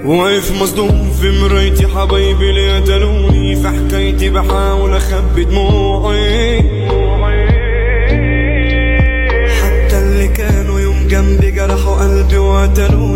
واقف مصدوم في مرايتي، حبايبي اللي قتلوني في حكايتي بحاول اخبي دموعي. حتى اللي كانوا يوم جنبي جرحوا قلبي وقتلوني.